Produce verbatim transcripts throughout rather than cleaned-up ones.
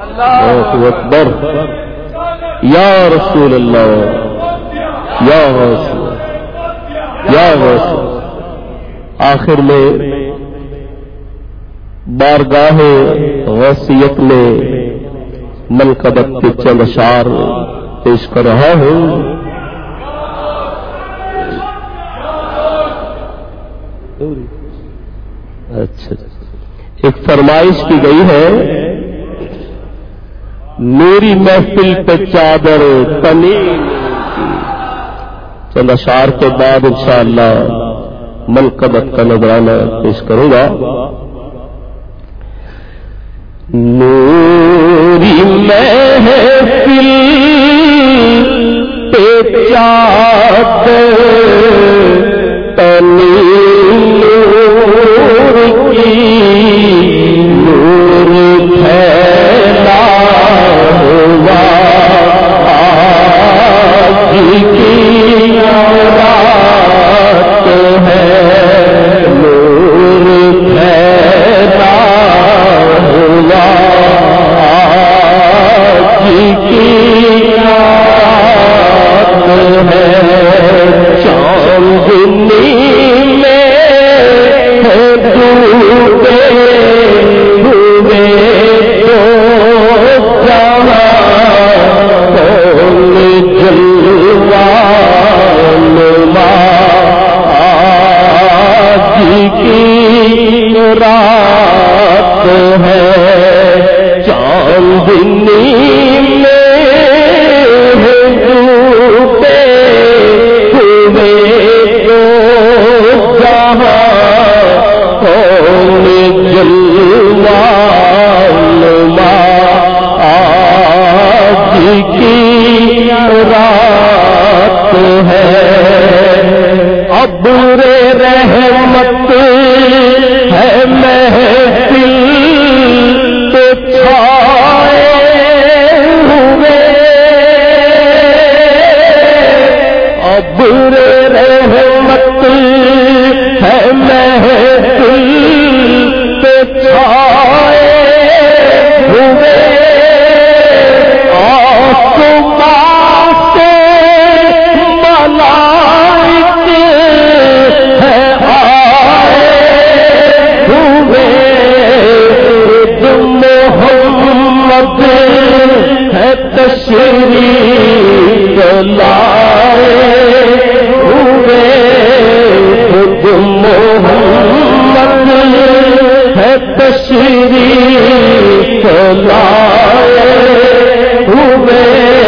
اللہ اکبر یا رسول اللہ یا رسول یا رسول. آخر میں بارگاہ غوثیت میں منقبت کے چند اشعار پیش کر رہا ہوں. اچھا ایک فرمائش کی گئی ہے میری محفل پہ چادر تنی. چند اشعار کے بعد انشاءاللہ منقبت کا نذرانہ پیش کروں گا. نوری محفل پہ چادر تنی نور کی نور پھیلا ہوا آج کی رات ہے. نور پھیلا ہوا آج کی رات ہے. چاندنی رات ہے. چاندنی میں ڈوبے ہوئے دو جہاں کون جلوہ نما آج کی رات ہے. ابر رحمت ہے محفل پہ چھائے ہوئے. ابر رحمت ہے محفل پہ چھائے ہوئے. آسمان سے ملائک ہے آئے ہوئے. محمد ہے تشریف لائے ہوئے. محمد ہے تشریف لائے ہوئے.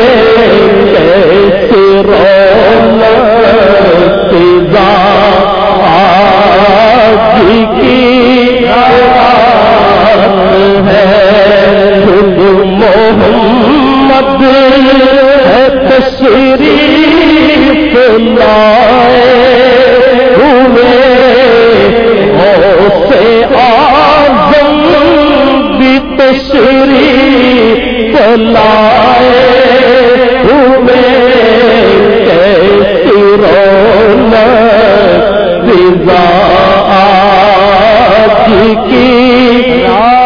کیسے رونق فضا آج کی رات ہے. محمد ہے تشریف لائے ہوئے. غوث اعظم بھی تشریف لائے ہوئے. کیسی رونق فضا آج کی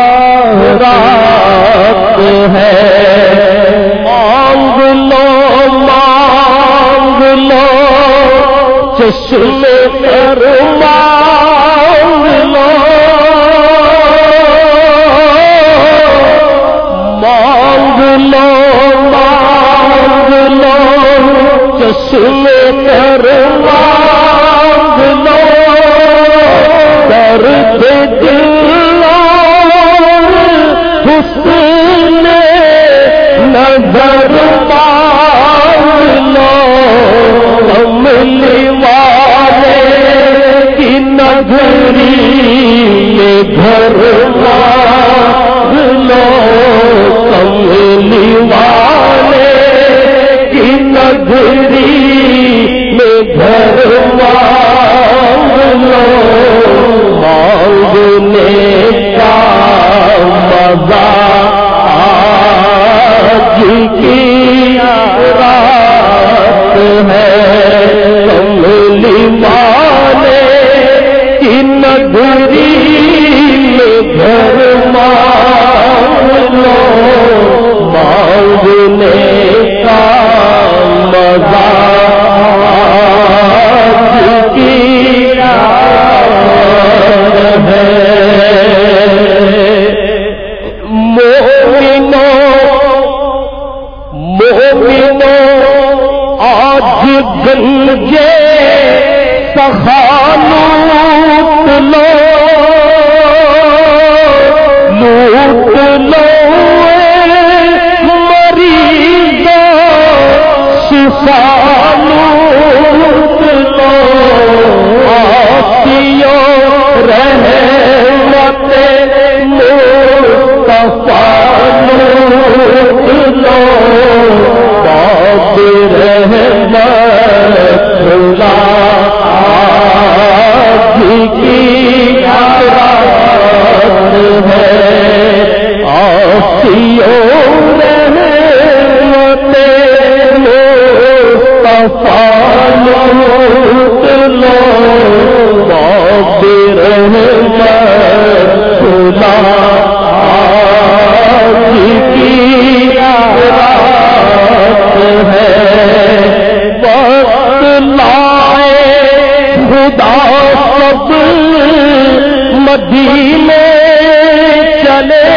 رات ہے. مانگ لو مانگ لو چشم پر مانگ لو. مانگ لو مانگ لو چشم پر مانگ لو. درد دل حسن نظر مانگ لو. کملی والے کی نگری میں گھر مانگ لو. کملی والے کی نگری میں گھر مانگ لو. مانگنے کا مزہ آج کی رات ہے. کملی والے کی نگری میں گھر لو مریضا شفا لوٹ لو آسیوں رحمت مصطفیٰ لوٹ لو باب رحمت خدا کی رات ہے آسیوں رحمت مصطفیٰ لوٹ لو باب رحمت خدا کی رات ہے وقت لائے خدا سب مدینے چلے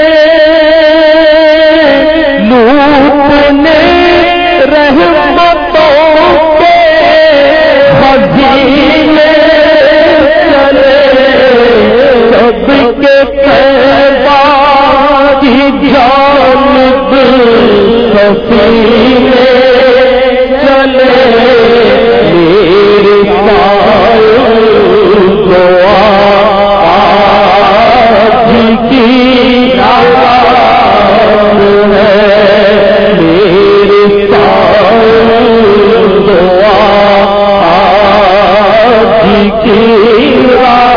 لوٹنے رحمتوں کے خزینے چلے سب کے کعبہ کی جانب سفینے چلے میرے دعا آج کی رات ہے میرے دعا آج کی رات